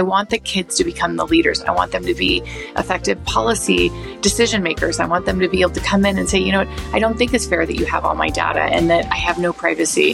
I want the kids to become the leaders. I want them to be effective policy decision makers. I want them to be able to come in and say, you know what, I don't think it's fair that you have all my data and that I have no privacy.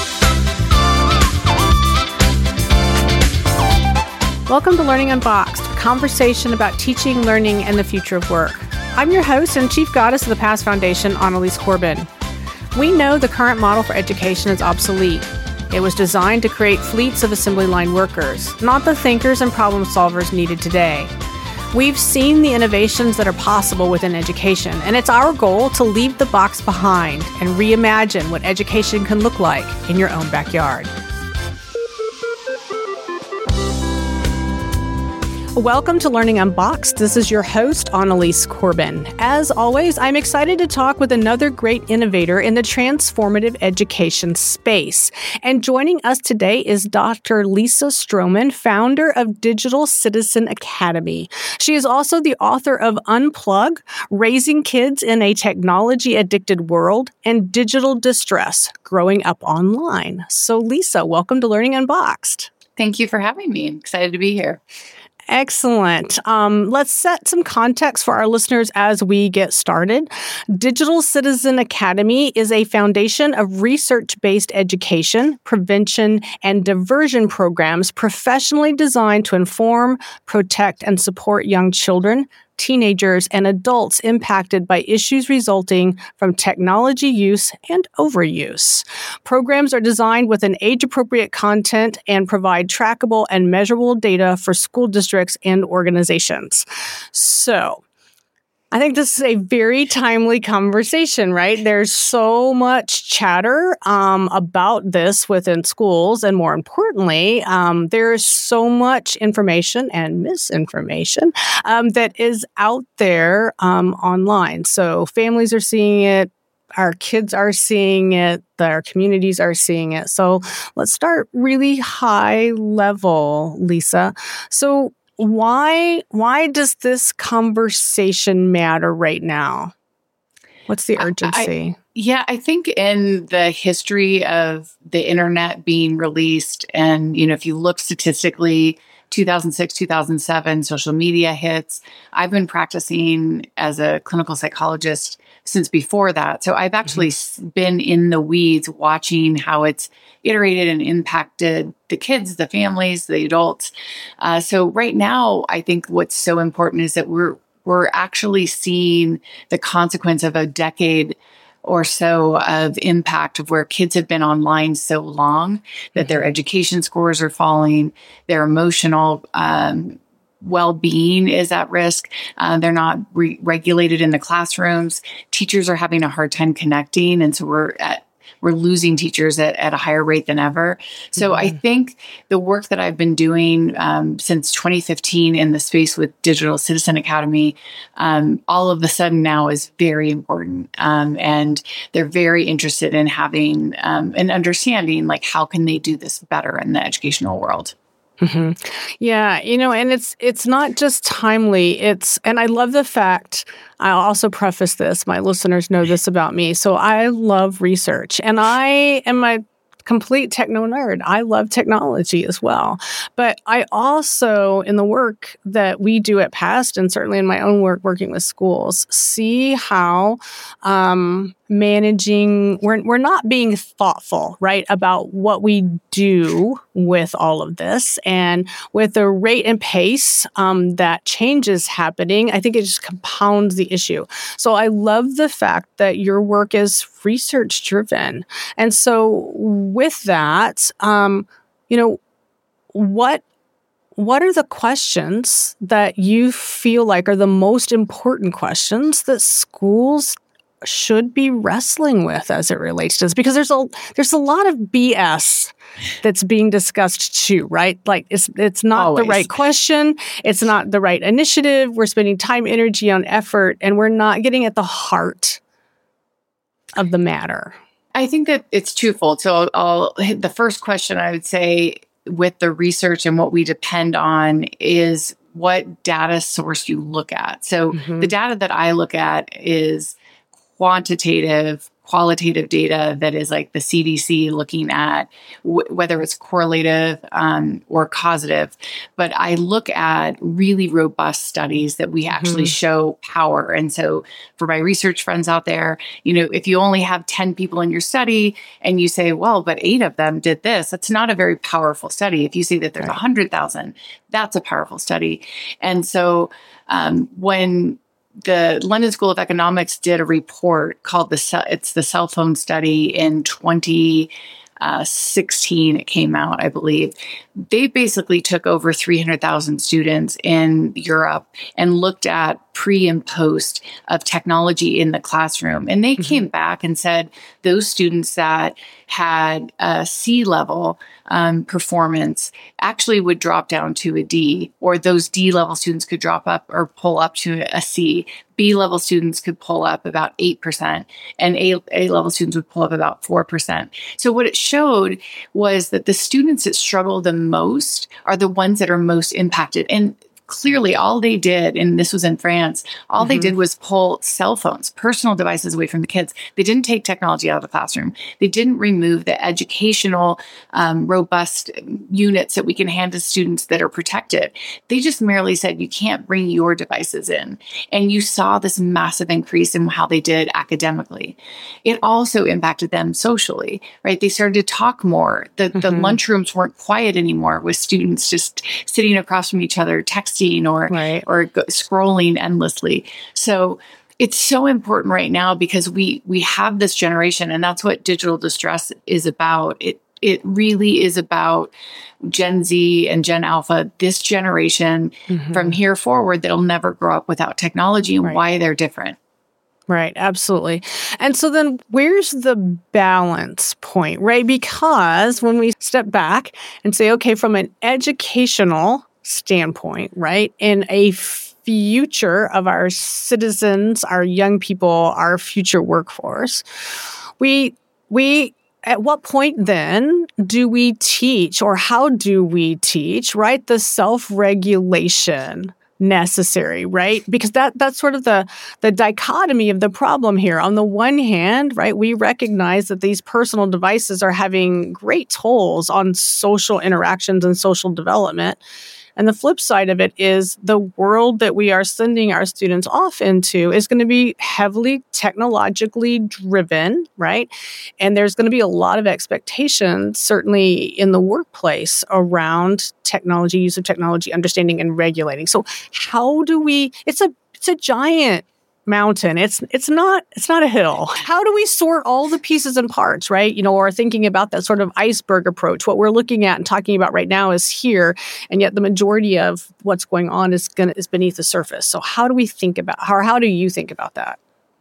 Welcome to Learning Unboxed, a conversation about teaching, learning, and the future of work. I'm your host and Chief Goddess of the Past Foundation, Annalise Corbin. We know the current model for education is obsolete. It was designed to create fleets of assembly line workers, not the thinkers and problem solvers needed today. We've seen the innovations that are possible within education, and it's our goal to leave the box behind and reimagine what education can look like in your own backyard. Welcome to Learning Unboxed. This is your host, Annalise Corbin. As always, I'm excited to talk with another great innovator in the transformative education space. And joining us today is Dr. Lisa Stroman, founder of Digital Citizen Academy. She is also the author of Unplug, Raising Kids in a Technology-Addicted World, and Digital Distress, Growing Up Online. So Lisa, welcome to Learning Unboxed. Thank you for having me. I'm excited to be here. Excellent. Let's set some context for our listeners as we get started. Digital Citizen Academy is a foundation of research-based education, prevention, and diversion programs professionally designed to inform, protect, and support young children, teenagers, and adults impacted by issues resulting from technology use and overuse. Programs are designed with an age-appropriate content and provide trackable and measurable data for school districts and organizations. So, I think this is a very timely conversation, right? There's so much chatter about this within schools, and more importantly, there's so much information and misinformation that is out there online. So families are seeing it, our kids are seeing it, our communities are seeing it. So let's start really high level, Lisa. So why does this conversation matter right now? What's the urgency? I think in the history of the internet being released, and if you look statistically, 2006, 2007, social media hits. I've been practicing as a clinical psychologist since before that. So I've actually been in the weeds watching how it's iterated and impacted the kids, the families, the adults. So right now, I think what's so important is that we're actually seeing the consequence of a decade or so of impact of where kids have been online so long that their education scores are falling, their emotional well-being is at risk. They're not regulated in the classrooms. Teachers are having a hard time connecting. And so we're losing teachers at a higher rate than ever. So I think the work that I've been doing since 2015 in the space with Digital Citizen Academy, all of a sudden now is very important. And they're very interested in having an understanding, like how can they do this better in the educational world. Mm-hmm. Yeah, and it's not just timely. And I love the fact, I'll also preface this, my listeners know this about me. So I love research, and I am a complete techno nerd. I love technology as well. But I also, in the work that we do at PAST, and certainly in my own work working with schools, see how managing, we're not being thoughtful, right, about what we do with all of this. And with the rate and pace that change is happening, I think it just compounds the issue. So I love the fact that your work is research driven. And so with that, what are the questions that you feel like are the most important questions that schools should be wrestling with as it relates to this? Because there's a lot of BS that's being discussed too, right? Like it's not Always the right question. It's not the right initiative. We're spending time, energy on effort, and we're not getting at the heart of the matter. I think that it's twofold. So I'll hit the first question. I would say with the research and what we depend on is what data source you look at. So the data that I look at is quantitative, qualitative data that is like the CDC looking at whether it's correlative or causative. But I look at really robust studies that we actually show power. And so for my research friends out there, if you only have 10 people in your study and you say, well, but 8 of them did this, that's not a very powerful study. If you see that there's 100,000, that's a powerful study. And so when the London School of Economics did a report called the cell phone study in 2016, it came out, I believe. They basically took over 300,000 students in Europe and looked at pre and post of technology in the classroom. And they came back and said those students that had a C level performance actually would drop down to a D, or those D level students could drop up or pull up to a C. B level students could pull up about 8%, and A level students would pull up about 4%. So what it showed was that the students that struggle the most are the ones that are most impacted. And clearly all they did, and this was in France, all they did was pull cell phones, personal devices away from the kids. They didn't take technology out of the classroom. They didn't remove the educational, robust units that we can hand to students that are protected. They just merely said, you can't bring your devices in. And you saw this massive increase in how they did academically. It also impacted them socially, right? They started to talk more. The lunchrooms weren't quiet anymore with students just sitting across from each other, texting or scrolling endlessly. So it's so important right now because we have this generation, and that's what digital distress is about. It really is about Gen Z and Gen Alpha, this generation from here forward that'll never grow up without technology and why they're different. Right, absolutely. And so then where's the balance point, right? Because when we step back and say, okay, from an educational standpoint, right, in a future of our citizens, our young people, our future workforce, we at what point then do we teach, or how do we teach, right, the self-regulation necessary, right? Because that's sort of the dichotomy of the problem here. On the one hand, right, we recognize that these personal devices are having great tolls on social interactions and social development. And the flip side of it is the world that we are sending our students off into is going to be heavily technologically driven, right? And there's going to be a lot of expectations, certainly in the workplace, around technology, use of technology, understanding and regulating. So how do we, it's a giant mountain. It's not a hill. How do we sort all the pieces and parts, right? Or thinking about that sort of iceberg approach. What we're looking at and talking about right now is here, and yet the majority of what's going on is beneath the surface. So how do we think about, how do you think about that?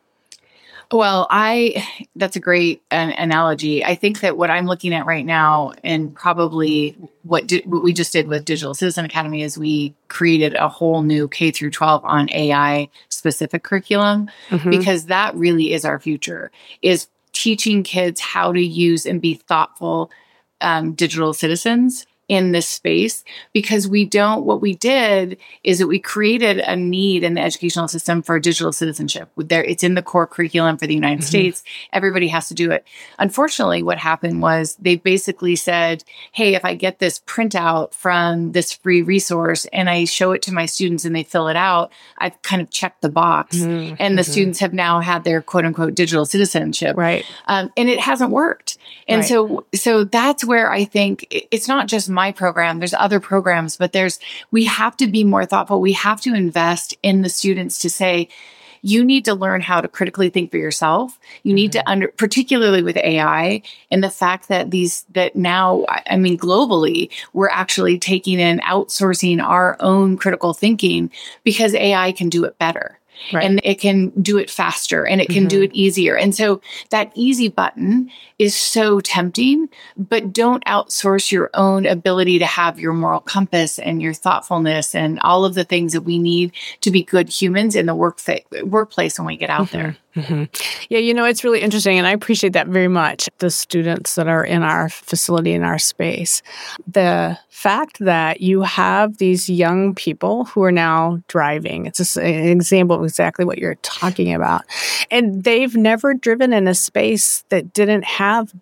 Well, that's a great analogy. I think that what I'm looking at right now, and probably what we just did with Digital Citizen Academy, is we created a whole new K through 12 on AI specific curriculum, because that really is our future, is teaching kids how to use and be thoughtful digital citizens in this space. Because what we did is that we created a need in the educational system for digital citizenship. It's in the core curriculum for the United States. Everybody has to do it. Unfortunately, what happened was they basically said, hey, if I get this printout from this free resource and I show it to my students and they fill it out, I've kind of checked the box. And the students have now had their quote unquote digital citizenship. Right. And it hasn't worked. And so that's where I think it's not just my program. There's other programs, but we have to be more thoughtful. We have to invest in the students to say, you need to learn how to critically think for yourself. You need to particularly with AI and the fact that now, I mean, globally, we're actually taking and outsourcing our own critical thinking because AI can do it better. Right. And it can do it faster and it can do it easier. And so that easy button is so tempting, but don't outsource your own ability to have your moral compass and your thoughtfulness and all of the things that we need to be good humans in the workplace when we get out there. Mm-hmm. Yeah, it's really interesting, and I appreciate that very much. The students that are in our facility, in our space, the fact that you have these young people who are now driving, it's just an example of exactly what you're talking about. And they've never driven in a space that didn't have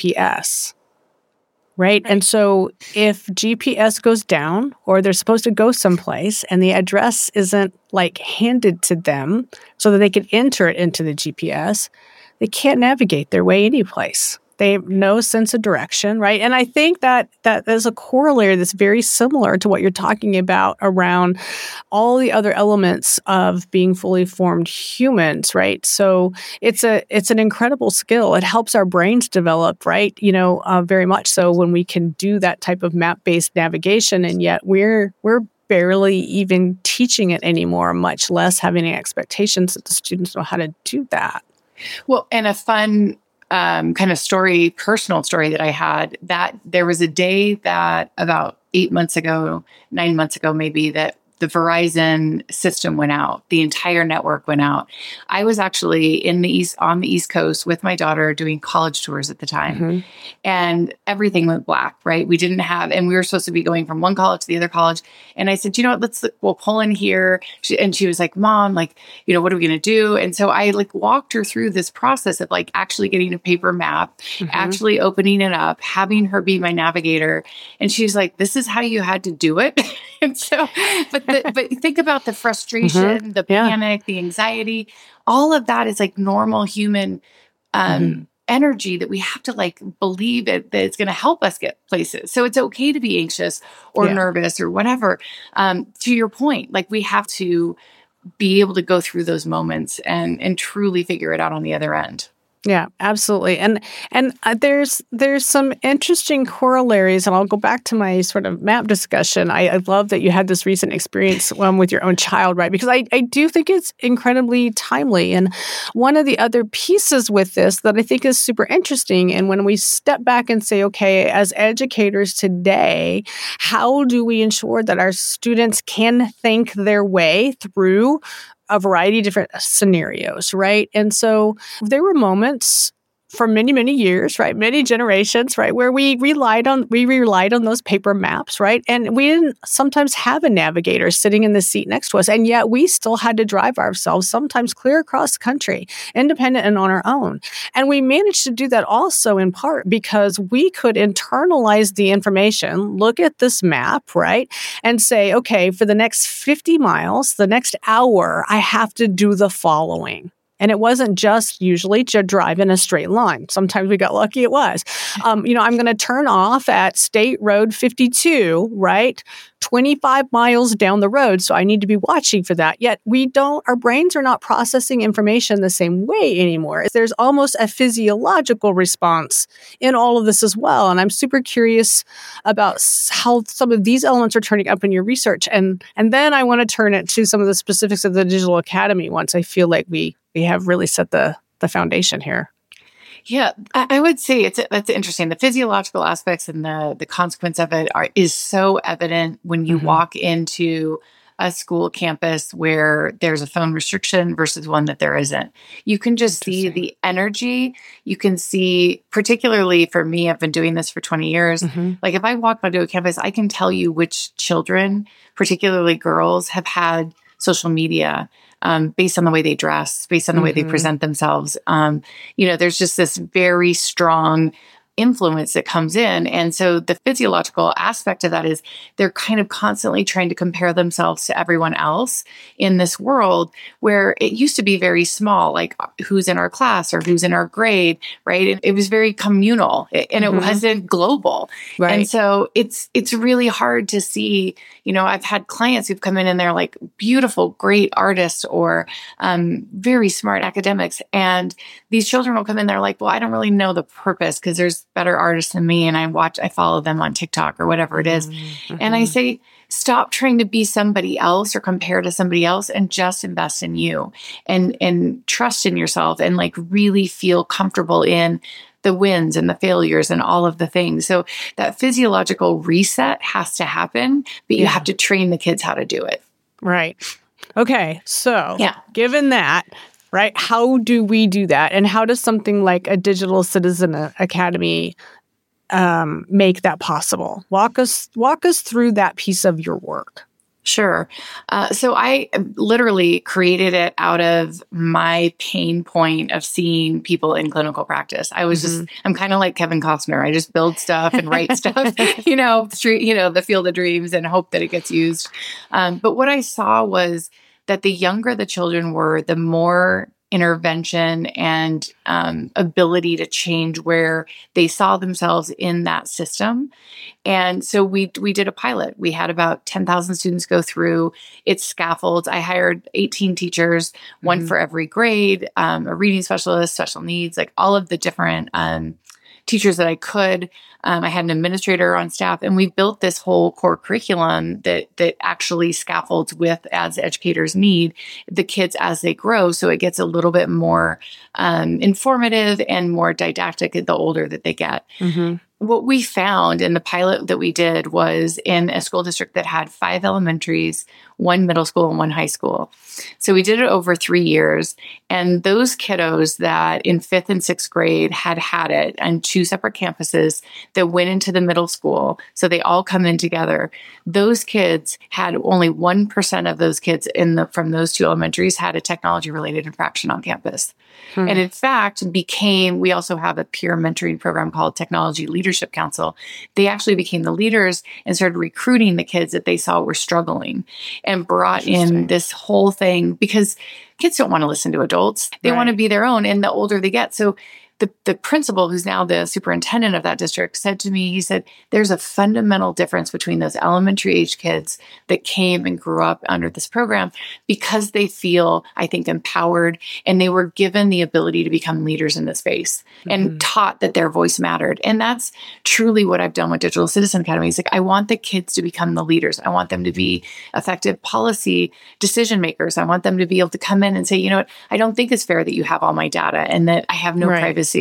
GPS. Right. And so if GPS goes down or they're supposed to go someplace and the address isn't like handed to them so that they can enter it into the GPS, they can't navigate their way anyplace. They have no sense of direction, right? And I think that is a corollary that's very similar to what you're talking about around all the other elements of being fully formed humans, right? So it's an incredible skill. It helps our brains develop, right? Very much so when we can do that type of map-based navigation, and yet we're barely even teaching it anymore, much less having any expectations that the students know how to do that. Well, and a fun kind of personal story that I had, that there was a day that about 9 months ago, maybe, that the Verizon system went out. The entire network went out. I was actually on the East Coast with my daughter doing college tours at the time. Mm-hmm. And everything went black, right? And we were supposed to be going from one college to the other college. And I said, we'll pull in here. And she was like, Mom, what are we going to do? And so I walked her through this process of actually getting a paper map, mm-hmm. actually opening it up, having her be my navigator. And she's like, this is how you had to do it. And so, but think about the frustration, mm-hmm. the panic, the anxiety, all of that is normal human mm-hmm. energy that we have to believe that it's going to help us get places. So it's okay to be anxious or nervous or whatever. To your point, we have to be able to go through those moments and truly figure it out on the other end. Yeah, absolutely. And there's some interesting corollaries, and I'll go back to my sort of map discussion. I love that you had this recent experience with your own child, right? Because I do think it's incredibly timely. And one of the other pieces with this that I think is super interesting, and when we step back and say, okay, as educators today, how do we ensure that our students can think their way through a variety of different scenarios, right? And so there were moments for many, many years, right? Many generations, right? Where we relied on those paper maps, right? And we didn't sometimes have a navigator sitting in the seat next to us. And yet we still had to drive ourselves, sometimes clear across the country, independent and on our own. And we managed to do that also in part because we could internalize the information, look at this map, right? And say, okay, for the next 50 miles, the next hour, I have to do the following. And it wasn't just usually to drive in a straight line. Sometimes we got lucky it was. I'm going to turn off at State Road 52, right? 25 miles down the road. So I need to be watching for that. Yet our brains are not processing information the same way anymore. There's almost a physiological response in all of this as well. And I'm super curious about how some of these elements are turning up in your research. And then I want to turn it to some of the specifics of the Digital Academy once I feel like we have really set the foundation here. Yeah, I would say that's interesting. The physiological aspects and the consequence of it is so evident when you mm-hmm. walk into a school campus where there's a phone restriction versus one that there isn't. You can just see the energy. You can see, particularly for me, I've been doing this for 20 years. Mm-hmm. If I walk onto a campus, I can tell you which children, particularly girls, have had social media based on the way they dress, based on the mm-hmm. way they present themselves. There's just this very strong influence that comes in. And so the physiological aspect of that is they're kind of constantly trying to compare themselves to everyone else in this world where it used to be very small, who's in our class or who's in our grade, right? And it was very communal and it mm-hmm. wasn't global. Right. And so it's really hard to see, I've had clients who've come in and they're beautiful, great artists or very smart academics. And these children will come in, they're well, I don't really know the purpose because there's better artists than me and I follow them on TikTok or whatever it is. Mm-hmm. And I say, stop trying to be somebody else or compare to somebody else and just invest in you and trust in yourself and really feel comfortable in the wins and the failures and all of the things. So that physiological reset has to happen, but you have to train the kids how to do it. Right. Okay. So given that, right? How do we do that? And how does something like a Digital Citizen Academy make that possible? Walk us through that piece of your work. Sure. So I literally created it out of my pain point of seeing people in clinical practice. I was I'm kind of like Kevin Costner. I just build stuff and write stuff, the field of dreams, and hope that it gets used. But what I saw was that the younger the children were, the more intervention and ability to change where they saw themselves in that system. And so we did a pilot. We had about 10,000 students go through. It's scaffolds. I hired 18 teachers, one for every grade, a reading specialist, special needs, like all of the different teachers that I could. I had an administrator on staff, and we built this whole core curriculum that actually scaffolds with, as educators need, the kids as they grow. So it gets a little bit more informative and more didactic the older that they get. What we found in the pilot that we did was in a school district that had 5 elementaries, 1 middle school, and 1 high school. So we did it over 3 years. And those kiddos that in 5th and 6th grade had it on 2 separate campuses that went into the middle school, so they all come in together, those kids had only 1% of those kids from those 2 elementaries had a technology-related infraction on campus. And in fact, we also have a peer mentoring program called Technology Leadership Council. They actually became the leaders and started recruiting the kids that they saw were struggling, and brought in this whole thing, because kids don't want to listen to adults. They want to be their own, and the older they get. So the principal, who's now the superintendent of that district, said to me, he said, there's a fundamental difference between those elementary age kids that came and grew up under this program, because they feel, I think, empowered, and they were given the ability to become leaders in this space and taught that their voice mattered. And that's truly what I've done with Digital Citizen Academy. It's like, I want the kids to become the leaders. I want them to be effective policy decision makers. I want them to be able to come in and say, you know what, I don't think it's fair that you have all my data and that I have no privacy.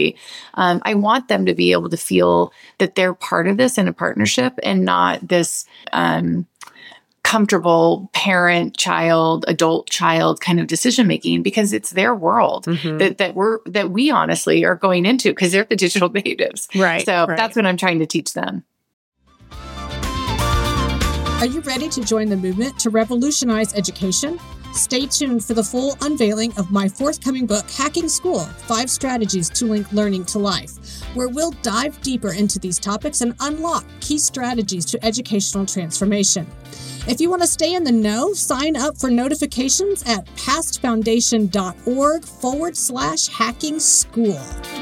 I want them to be able to feel that they're part of this in a partnership, and not this comfortable parent-child, adult-child kind of decision-making, because it's their world that we honestly are going into, because they're the digital natives. So that's what I'm trying to teach them. Are you ready to join the movement to revolutionize education? Stay tuned for the full unveiling of my forthcoming book, Hacking School: 5 Strategies to Link Learning to Life, where we'll dive deeper into these topics and unlock key strategies to educational transformation. If you want to stay in the know, sign up for notifications at pastfoundation.org/hacking school.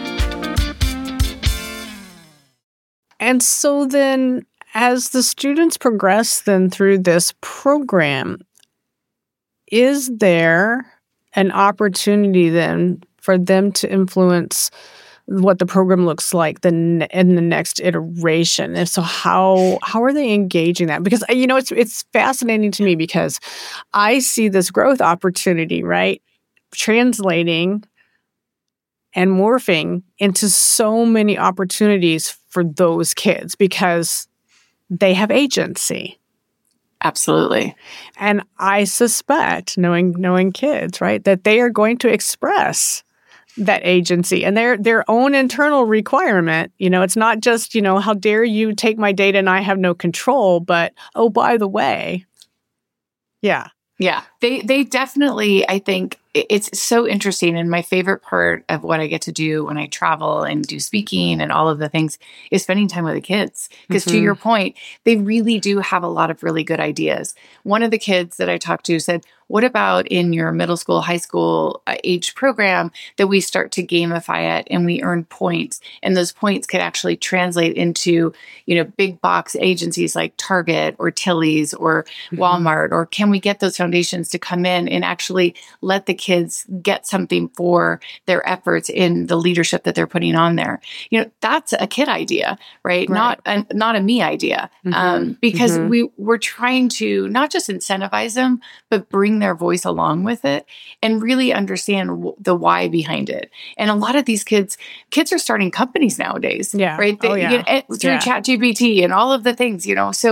And so then, as the students progress then through this program, is there an opportunity then for them to influence what the program looks like in the next iteration? And so how are they engaging that? Because, it's fascinating to me, because I see this growth opportunity, right? Translating and morphing into so many opportunities for those kids, because they have agency. Absolutely. And I suspect, knowing kids, right, that they are going to express that agency and their own internal requirement. It's not just, how dare you take my data and I have no control, but, oh, by the way. Yeah. Yeah. They definitely, I think, it's so interesting. And my favorite part of what I get to do when I travel and do speaking and all of the things is spending time with the kids. Because to your point, they really do have a lot of really good ideas. One of the kids that I talked to said, what about in your middle school, high school age program that we start to gamify it and we earn points, and those points could actually translate into, big box agencies like Target or Tilly's or Walmart, or can we get those foundations to come in and actually let the kids get something for their efforts in the leadership that they're putting on there? That's a kid idea, right? Not a me idea. Because we're trying to not just incentivize them, but bring their voice along with it and really understand the why behind it. And a lot of these kids are starting companies nowadays, right? Through ChatGPT and all of the things, So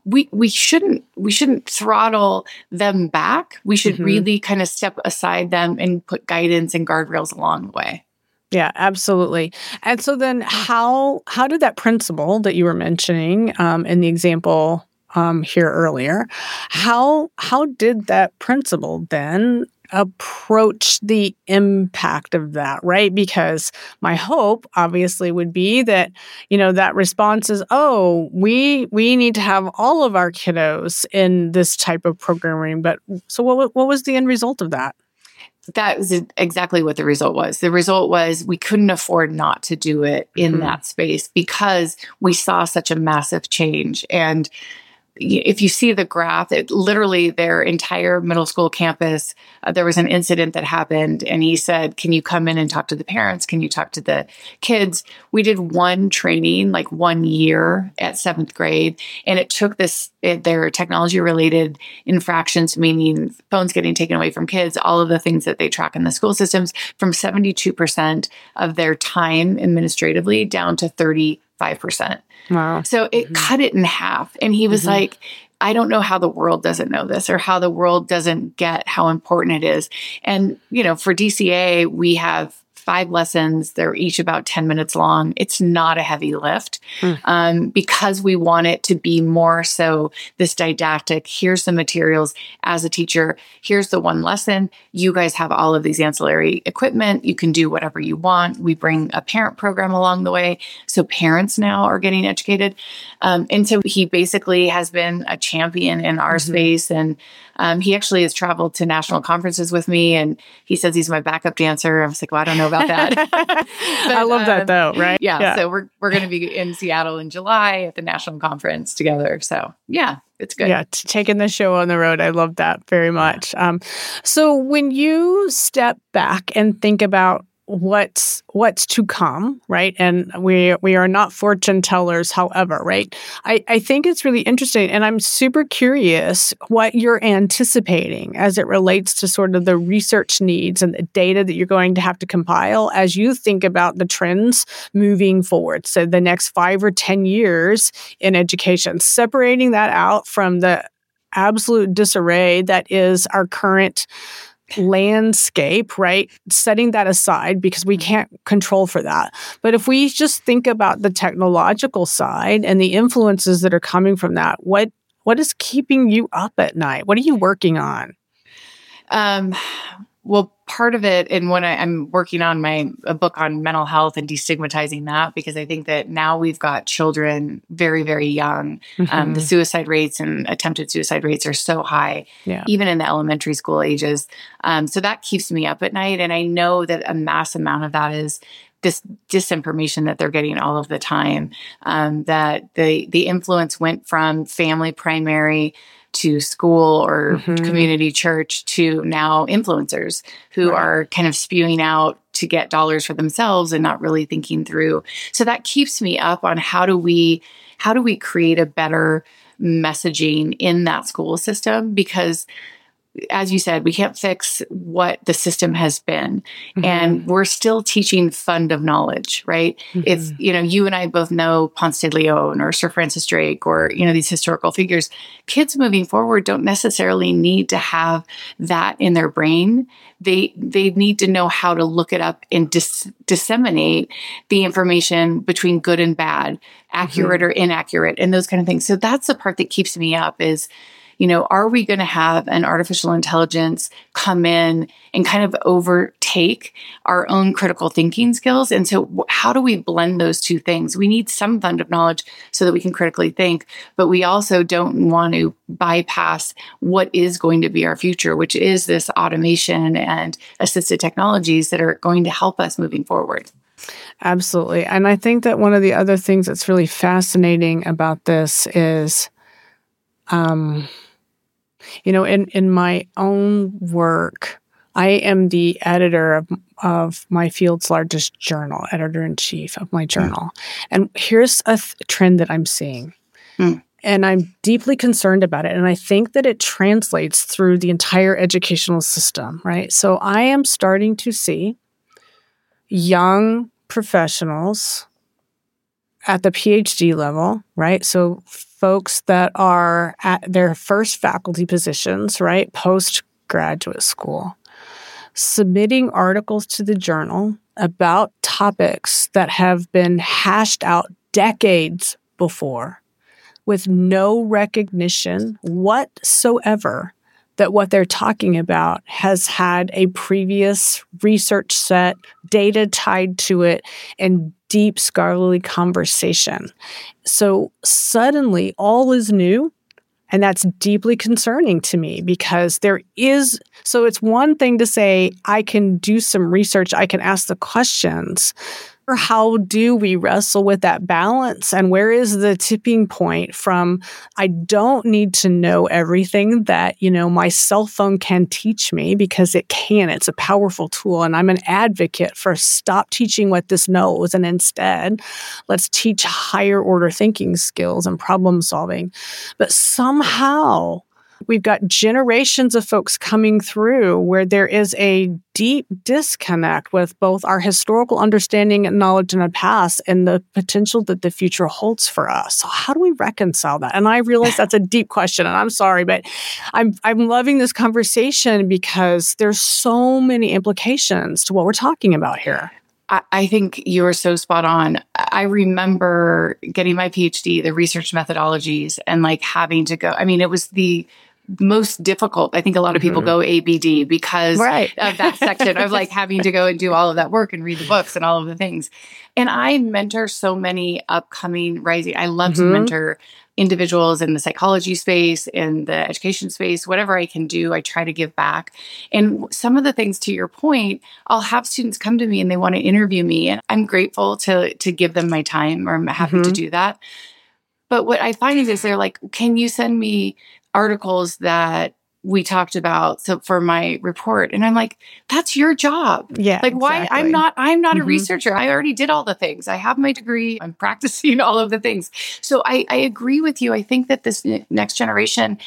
we shouldn't throttle them back. We should really kind of step aside them and put guidance and guardrails along the way. Yeah, absolutely. And so then how did that principle that you were mentioning in the example here earlier, how did that principle then approach the impact of that, right? Because my hope obviously would be that, that response is, oh, we need to have all of our kiddos in this type of programming. But so what was the end result of that? That was exactly what the result was. The result was we couldn't afford not to do it in that space because we saw such a massive change. And if you see the graph, literally their entire middle school campus, there was an incident that happened and he said, can you come in and talk to the parents? Can you talk to the kids? We did one training, like 1 year at 7th grade. And it took their technology related infractions, meaning phones getting taken away from kids, all of the things that they track in the school systems, from 72% of their time administratively down to 35%. Wow. So it cut it in half. And he was like, I don't know how the world doesn't know this or how the world doesn't get how important it is. And, for DCA, we have 5 lessons. They're each about 10 minutes long. It's not a heavy lift because we want it to be more so this didactic. Here's the materials as a teacher. Here's the one lesson. You guys have all of these ancillary equipment. You can do whatever you want. We bring a parent program along the way. So parents now are getting educated. And so he basically has been a champion in our space. And he actually has traveled to national conferences with me. And he says he's my backup dancer. I was like, well, I don't know about that. But, I love that though, right? Yeah. So we're going to be in Seattle in July at the national conference together. So yeah, it's good. Yeah, taking the show on the road. I love that very much. So when you step back and think about what's to come, right? And we are not fortune tellers, however, right? I think it's really interesting, and I'm super curious what you're anticipating as it relates to sort of the research needs and the data that you're going to have to compile as you think about the trends moving forward. So the next 5 or 10 years in education, separating that out from the absolute disarray that is our current landscape, right? Setting that aside because we can't control for that. But if we just think about the technological side and the influences that are coming from that, what is keeping you up at night? What are you working on? Well, part of it, and when I'm working on a book on mental health and destigmatizing that, because I think that now we've got children very, very young. The suicide rates and attempted suicide rates are so high, even in the elementary school ages. So that keeps me up at night. And I know that a mass amount of that is this disinformation that they're getting all of the time, that the influence went from family primary to school or community church to now influencers who are kind of spewing out to get dollars for themselves and not really thinking through. So that keeps me up on how do we create a better messaging in that school system? Because as you said, we can't fix what the system has been. And we're still teaching fund of knowledge, right? If, you and I both know Ponce de Leon or Sir Francis Drake or, these historical figures, kids moving forward don't necessarily need to have that in their brain. They need to know how to look it up and disseminate the information between good and bad, accurate or inaccurate, and those kind of things. So that's the part that keeps me up is, are we going to have an artificial intelligence come in and kind of overtake our own critical thinking skills? And so how do we blend those two things? We need some fund of knowledge so that we can critically think, but we also don't want to bypass what is going to be our future, which is this automation and assisted technologies that are going to help us moving forward. Absolutely. And I think that one of the other things that's really fascinating about this is, in my own work, I am the editor of my field's largest journal, editor-in-chief of my journal. And here's a trend that I'm seeing. And I'm deeply concerned about it. And I think that it translates through the entire educational system, right? So I am starting to see young professionals at the PhD level, right? So folks that are at their first faculty positions, right, postgraduate school, submitting articles to the journal about topics that have been hashed out decades before with no recognition whatsoever that what they're talking about has had a previous research set, data tied to it, and deep scholarly conversation. So suddenly all is new. And that's deeply concerning to me because so it's one thing to say, I can do some research, I can ask the questions. Or how do we wrestle with that balance? And where is the tipping point from, I don't need to know everything that, my cell phone can teach me, because it can. It's a powerful tool. And I'm an advocate for stop teaching what this knows. And instead, let's teach higher order thinking skills and problem solving. But somehow, we've got generations of folks coming through where there is a deep disconnect with both our historical understanding and knowledge in the past and the potential that the future holds for us. So how do we reconcile that? And I realize that's a deep question, and I'm sorry, but I'm loving this conversation because there's so many implications to what we're talking about here. I think you are so spot on. I remember getting my PhD, the research methodologies, and having to go. I mean, it was the most difficult. I think a lot of people go ABD because of that section of having to go and do all of that work and read the books and all of the things. And I mentor so many upcoming rising. I love to mentor individuals in the psychology space, in the education space, whatever I can do, I try to give back. And some of the things, to your point, I'll have students come to me and they want to interview me, and I'm grateful to give them my time, or I'm happy to do that. But what I find is they're like, can you send me articles that we talked about for my report? And I'm like, that's your job. Yeah. Why? Exactly. I'm not a researcher. I already did all the things. I have my degree. I'm practicing all of the things. So I agree with you. I think that this next generation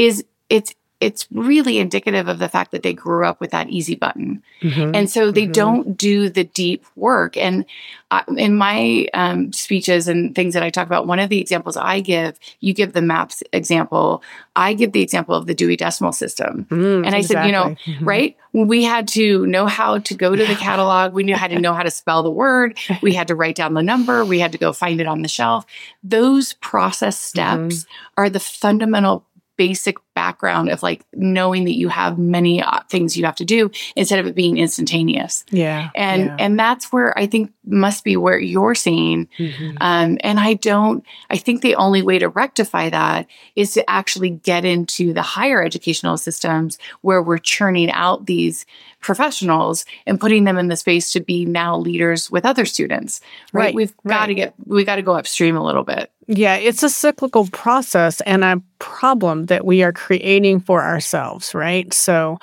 it's really indicative of the fact that they grew up with that easy button. And so they don't do the deep work. And in my speeches and things that I talk about, one of the examples I give, you give the MAPS example, I give the example of the Dewey Decimal System. And I said, right? We had to know how to go to the catalog. We had to know how to spell the word. We had to write down the number. We had to go find it on the shelf. Those process steps are the fundamental basic background of knowing that you have many things you have to do instead of it being instantaneous. And that's where I think must be where you're seeing. And I think the only way to rectify that is to actually get into the higher educational systems where we're churning out these professionals and putting them in the space to be now leaders with other students, right? We've got to go upstream a little bit. Yeah, it's a cyclical process and a problem that we are creating for ourselves, right? So,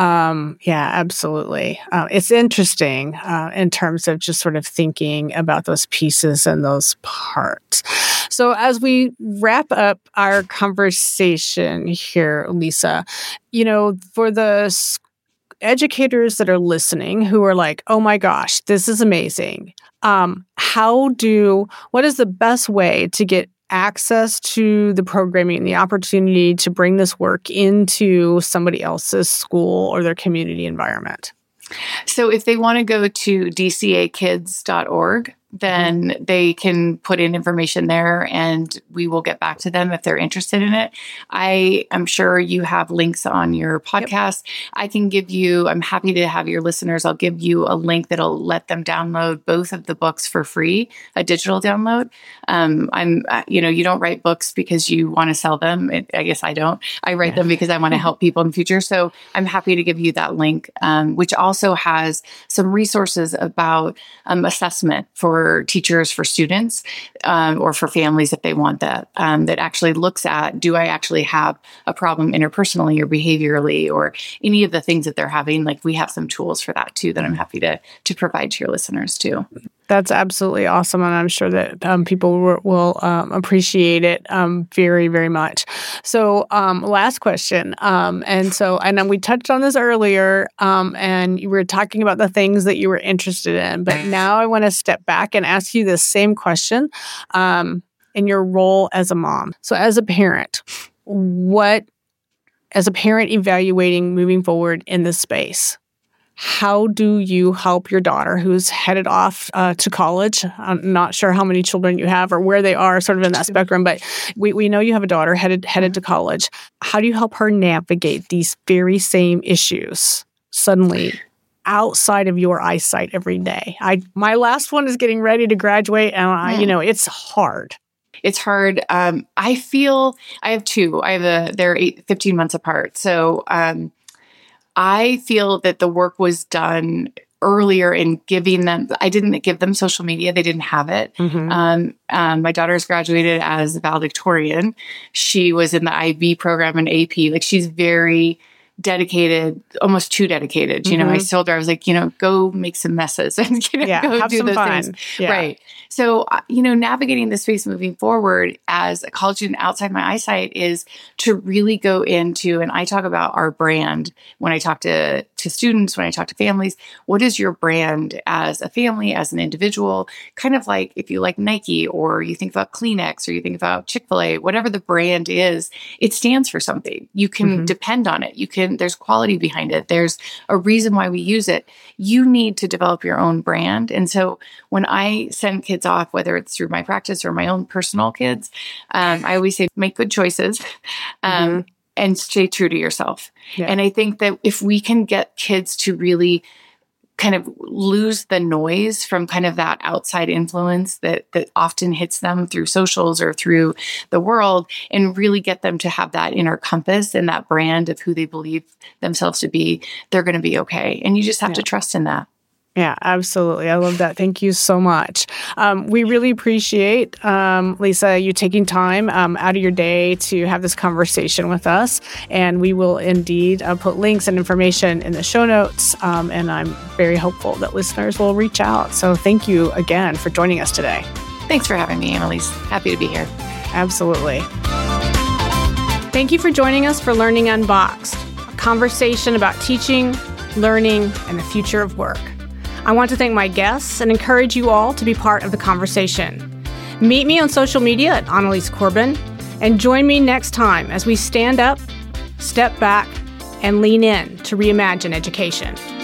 absolutely. It's interesting in terms of just sort of thinking about those pieces and those parts. So as we wrap up our conversation here, Lisa, for the educators that are listening who are like, oh my gosh, this is amazing. What is the best way to get access to the programming and the opportunity to bring this work into somebody else's school or their community environment? So if they want to go to dcakids.org, then they can put in information there and we will get back to them if they're interested in it. I am sure you have links on your podcast. Yep. I'm happy to have your listeners. I'll give you a link that'll let them download both of the books for free, a digital download. You don't write books because you want to sell them. I guess I don't. I write them because I want to help people in the future. So I'm happy to give you that link, which also has some resources about assessment for teachers, for students, or for families if they want that, that actually looks at, do I actually have a problem interpersonally or behaviorally or any of the things that they're having? We have some tools for that too that I'm happy to provide to your listeners too. That's absolutely awesome. And I'm sure that people will appreciate it very, very much. So last question. And we touched on this earlier, and you were talking about the things that you were interested in. But now I want to step back and ask you the same question. in your role as a mom. So as a parent, as a parent evaluating moving forward in this space, how do you help your daughter who's headed off to college? I'm not sure how many children you have or where they are sort of in that spectrum, but we know you have a daughter headed to college. How do you help her navigate these very same issues suddenly outside of your eyesight every day? My last one is getting ready to graduate, and it's hard. It's hard. I feel I have two. They're 15 months apart. So I feel that the work was done earlier in giving them. I didn't give them social media. They didn't have it. Mm-hmm. My daughter's graduated as a valedictorian. She was in the IB program in AP. Like, she's very dedicated, almost too dedicated. Mm-hmm. I told her, I was like, go make some messes and go have do some those fun. things. Yeah. Right. So, navigating the space moving forward as a college student outside my eyesight is to really go into, and I talk about our brand when I talk to students, when I talk to families. What is your brand as a family, as an individual? Kind of like if you like Nike, or you think about Kleenex, or you think about Chick-fil-A, whatever the brand is, it stands for something. You can depend on it. There's quality behind it. There's a reason why we use it. You need to develop your own brand. And so when I send kids off, whether it's through my practice or my own personal kids, I always say, make good choices and stay true to yourself. Yeah. And I think that if we can get kids to really kind of lose the noise from kind of that outside influence that often hits them through socials or through the world, and really get them to have that inner compass and that brand of who they believe themselves to be, they're going to be okay. And you just have to trust in that. Yeah, absolutely. I love that. Thank you so much. We really appreciate, Lisa, you taking time out of your day to have this conversation with us. And we will indeed put links and information in the show notes. And I'm very hopeful that listeners will reach out. So thank you again for joining us today. Thanks for having me, Annalise. Happy to be here. Absolutely. Thank you for joining us for Learning Unboxed, a conversation about teaching, learning, and the future of work. I want to thank my guests and encourage you all to be part of the conversation. Meet me on social media at Annalise Corbin, and join me next time as we stand up, step back, and lean in to reimagine education.